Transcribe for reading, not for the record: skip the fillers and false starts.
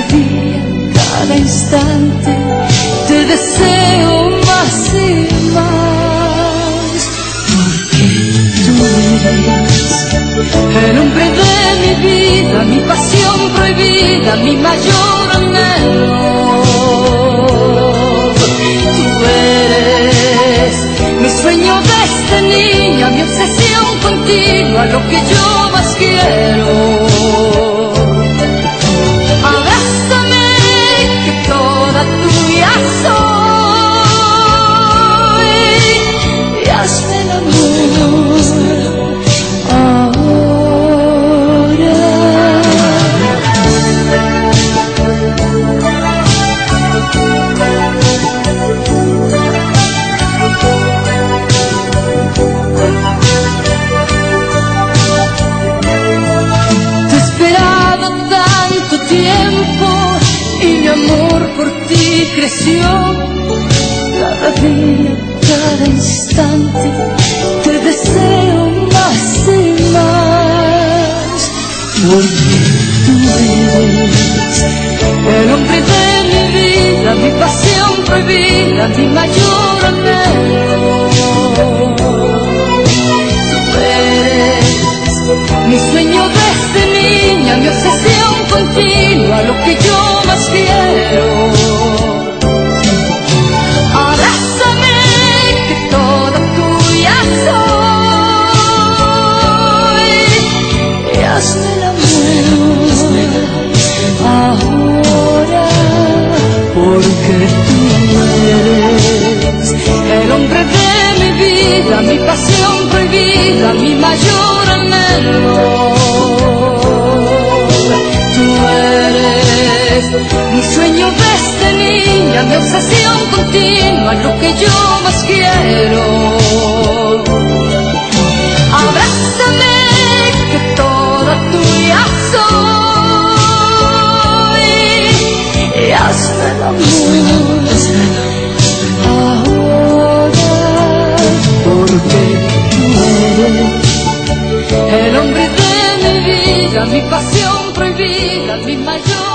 día, cada instante, te deseo más y más, porque tú eres el hombre de mi vida, mi pasión prohibida, mi mayor anhelo. Tú eres mi sueño desde niña, mi obsesión continua, lo que yo más quiero. Abrázame, que toda tuya soy, y hazme el amor ahora. Te he esperado tanto tiempo y mi amor por ti creció. Cada día, cada instante, te deseo más y más, porque tú eres el hombre de mi vida, mi pasión prohibida, mi mayor anhelo. Tú eres mi sueño desde niña, mi obsesión continua, lo que yo más quiero. Abrázame, que toda tuya soy, y hazme el amor ahora, porque tú eres el hombre de mi vida, mi pasión prohibida, mi mayor anhelo. Tú eres mi sueño desde niña, mi obsesión continua, lo que yo más quiero. Abrázame, que toda tuya soy, y hazme el amor ahora, porque tú eres el hombre de mi vida, mi pasión prohibida, mi mayor